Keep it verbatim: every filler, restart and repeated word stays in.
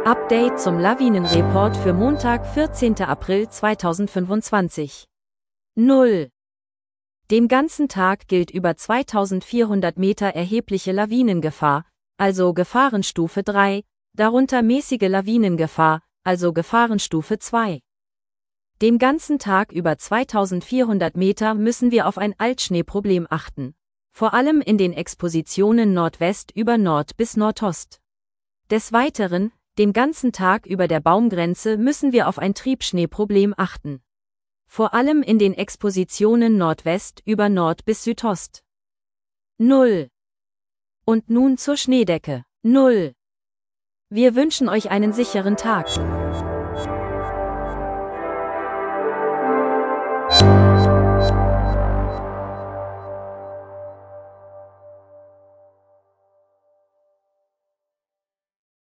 Update zum Lawinenreport für Montag, vierzehnten April zweitausendfünfundzwanzig. null. Den ganzen Tag gilt über zweitausendvierhundert Meter erhebliche Lawinengefahr, also Gefahrenstufe drei, darunter mäßige Lawinengefahr, also Gefahrenstufe zwei. Den ganzen Tag über zweitausendvierhundert Meter müssen wir auf ein Altschneeproblem achten, vor allem in den Expositionen Nordwest über Nord bis Nordost. Des Weiteren, den ganzen Tag über der Baumgrenze müssen wir auf ein Triebschneeproblem achten. Vor allem in den Expositionen Nordwest über Nord bis Südost. null. Und nun zur Schneedecke. null. Wir wünschen euch einen sicheren Tag.